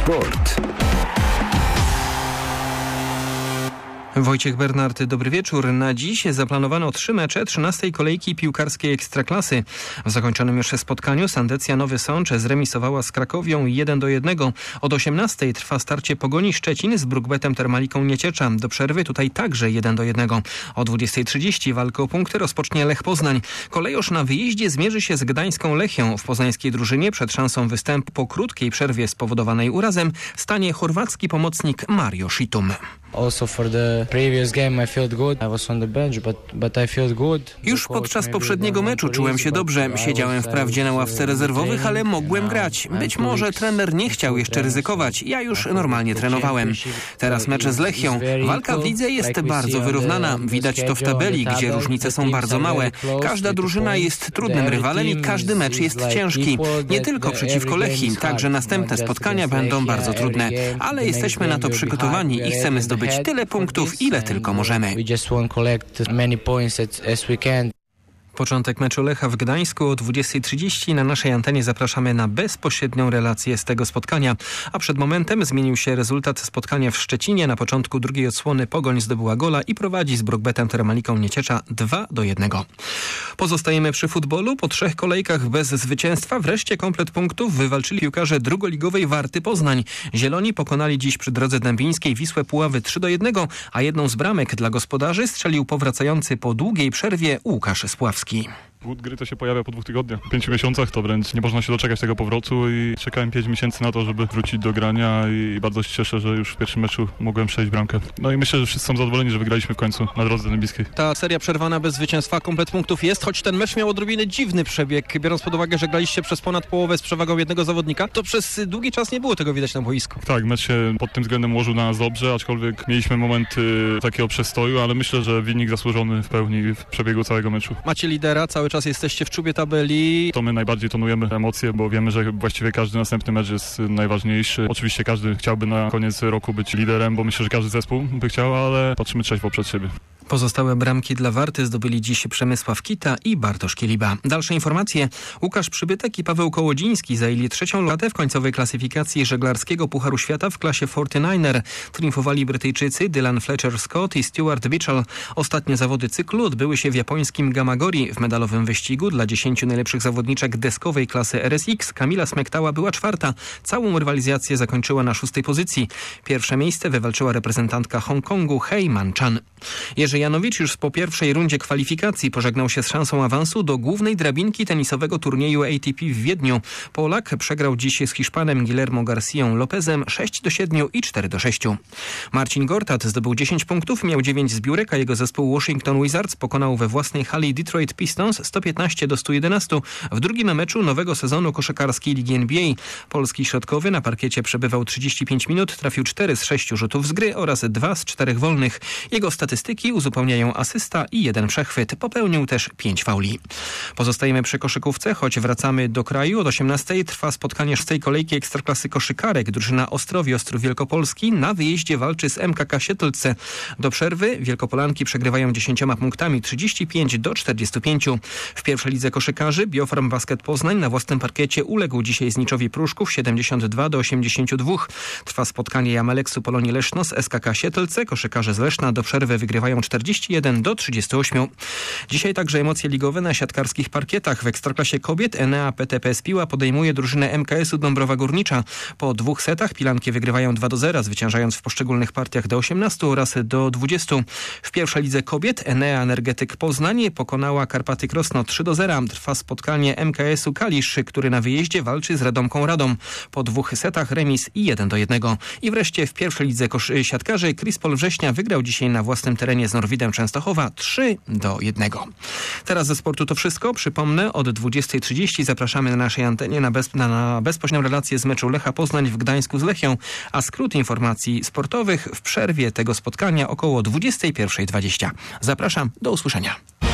Sport. Wojciech Bernard, dobry wieczór. Na dziś zaplanowano 3 mecze 13. kolejki piłkarskiej Ekstraklasy. W zakończonym już spotkaniu Sandecja Nowy Sącz zremisowała z Krakowią 1-1. Od 18 trwa starcie Pogoni Szczecin z Brukbetem Termaliką Nieciecza. Do przerwy tutaj także 1-1. O 20:30 walkę o punkty rozpocznie Lech Poznań. Kolejorz na wyjeździe zmierzy się z gdańską Lechią. W poznańskiej drużynie przed szansą występu po krótkiej przerwie spowodowanej urazem stanie chorwacki pomocnik Mario Šitum. Już podczas poprzedniego meczu czułem się dobrze. Siedziałem wprawdzie na ławce rezerwowych, ale mogłem grać. Być może trener nie chciał jeszcze ryzykować. Ja już normalnie trenowałem. Teraz mecz z Lechią. Walka w lidze jest bardzo wyrównana. Widać to w tabeli, gdzie różnice są bardzo małe. Każda drużyna jest trudnym rywalem i każdy mecz jest ciężki. Nie tylko przeciwko Lechii, także następne spotkania będą bardzo trudne. Ale jesteśmy na to przygotowani i chcemy zdobyć tyle punktów, ile tylko możemy. Początek meczu Lecha w Gdańsku o 20:30. Na naszej antenie zapraszamy na bezpośrednią relację z tego spotkania. A przed momentem zmienił się rezultat spotkania w Szczecinie. Na początku drugiej odsłony Pogoń zdobyła gola i prowadzi z Brukbetem Termaliką Nieciecza 2-1. Pozostajemy przy futbolu. Po 3 kolejkach bez zwycięstwa wreszcie komplet punktów wywalczyli piłkarze drugoligowej Warty Poznań. Zieloni pokonali dziś przy drodze dębińskiej Wisłę Puławy 3-1, a jedną z bramek dla gospodarzy strzelił powracający po długiej przerwie Łukasz Spławski. Głód gry to się pojawia po 2 tygodniach. Po 5 miesiącach to wręcz nie można się doczekać tego powrotu i czekałem 5 miesięcy na to, żeby wrócić do grania i bardzo się cieszę, że już w pierwszym meczu mogłem strzelić bramkę. No i myślę, że wszyscy są zadowoleni, że wygraliśmy w końcu na drodze dębińskiej. Ta seria przerwana bez zwycięstwa, komplet punktów jest, choć ten mecz miał odrobinę dziwny przebieg, biorąc pod uwagę, że graliście przez ponad połowę z przewagą jednego zawodnika, to przez długi czas nie było tego widać na boisku. Tak, mecz się pod tym względem ułożył na nas dobrze, aczkolwiek mieliśmy momenty takiego przestoju, ale myślę, że wynik zasłużony w pełni w przebiegu całego meczu. Macie lidera, cały czas jesteście w czubie tabeli. To my najbardziej tonujemy emocje, bo wiemy, że właściwie każdy następny mecz jest najważniejszy. Oczywiście każdy chciałby na koniec roku być liderem, bo myślę, że każdy zespół by chciał, ale patrzymy trzeźwo przed siebie. Pozostałe bramki dla Warty zdobyli dziś Przemysław Kita i Bartosz Kieliba. Dalsze informacje. Łukasz Przybytek i Paweł Kołodziński zajęli 3. lokatę w końcowej klasyfikacji żeglarskiego Pucharu Świata w klasie 49er. Triumfowali Brytyjczycy Dylan Fletcher-Scott i Stuart Bitchell. Ostatnie zawody cyklu odbyły się w japońskim Gamagori. W medalowym wyścigu dla 10 najlepszych zawodniczek deskowej klasy RSX Kamila Smektała była 4. Całą rywalizację zakończyła na 6. pozycji. Pierwsze miejsce wywalczyła reprezentantka Hongkongu Hei Man-chan. Jerzy Janowicz już po pierwszej rundzie kwalifikacji pożegnał się z szansą awansu do głównej drabinki tenisowego turnieju ATP w Wiedniu. Polak przegrał dziś z Hiszpanem Guillermo Garcją Lopezem 6-7 i 4-6. Marcin Gortat zdobył 10 punktów, miał 9 zbiórek, a jego zespół Washington Wizards pokonał we własnej hali Detroit Pistons 115-111 w drugim meczu nowego sezonu koszykarskiej Ligi NBA. Polski środkowy na parkiecie przebywał 35 minut, trafił 4 z 6 rzutów z gry oraz 2 z 4 wolnych. Jego statystyki uzupełniają asysta i 1 przechwyt. Popełnił też 5 fauli. Pozostajemy przy koszykówce, choć wracamy do kraju. Od 18 trwa spotkanie 6. kolejki Ekstraklasy koszykarek. Drużyna Ostrowi Ostrów Wielkopolski na wyjeździe walczy z MKK Siedlce. Do przerwy Wielkopolanki przegrywają 10 punktami 35-45. W pierwszej lidze koszykarzy Biofarm Basket Poznań na własnym parkiecie uległ dzisiaj Zniczowi Pruszków 72-82. Trwa spotkanie Jameleksu Polonii Leszno z SKK Siedlce. Koszykarze z Leszna do przerwy wygrywają 41-38. Dzisiaj także emocje ligowe na siatkarskich parkietach. W Ekstraklasie kobiet Enea PTP Spiła podejmuje drużynę MKS-u Dąbrowa Górnicza. Po 2 setach Pilanki wygrywają 2-0, zwyciężając w poszczególnych partiach do 18 oraz do 20. W pierwszej lidze kobiet Enea Energetyk Poznań pokonała Karpaty Krosno 3-0. Trwa spotkanie MKS-u Kalisz, który na wyjeździe walczy z Radomką Radom. Po 2 setach remis i 1-1. I wreszcie w pierwszej lidze siatkarzy Krispol Września wygrał dzisiaj na własnym terenie z Norwidem Częstochowa 3-1. Teraz ze sportu to wszystko. Przypomnę, od 20:30 zapraszamy na naszej antenie na bezpośrednią relację z meczu Lecha Poznań w Gdańsku z Lechią, a skrót informacji sportowych w przerwie tego spotkania około 21:20. Zapraszam, do usłyszenia.